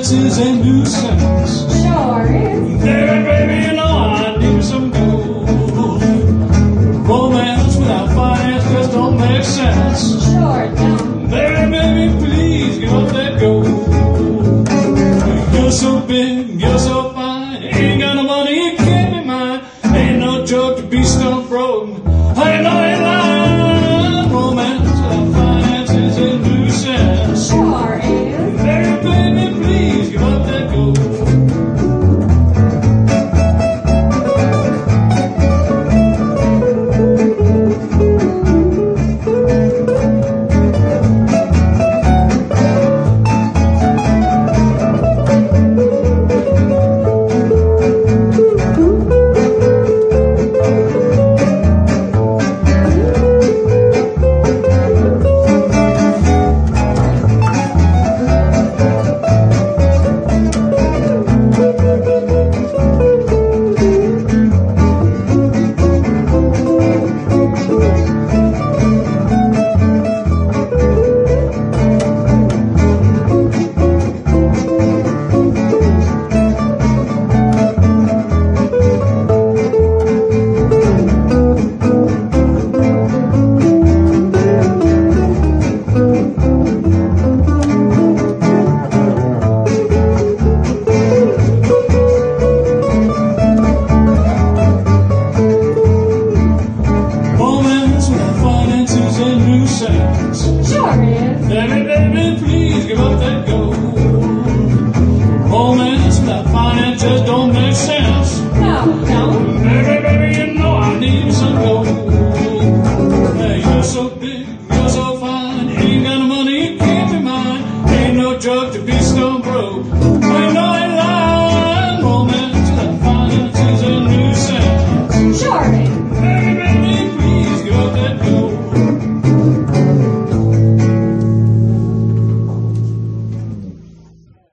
dances and nuisance. Sure is. There, baby, you know I need some gold. Romance without finance just don't make sense. Sure don't. There, baby, please give up that gold. You're so big, you're so fine. Ain't got no money, you can't be mine. Ain't no joke to be stumped, bro.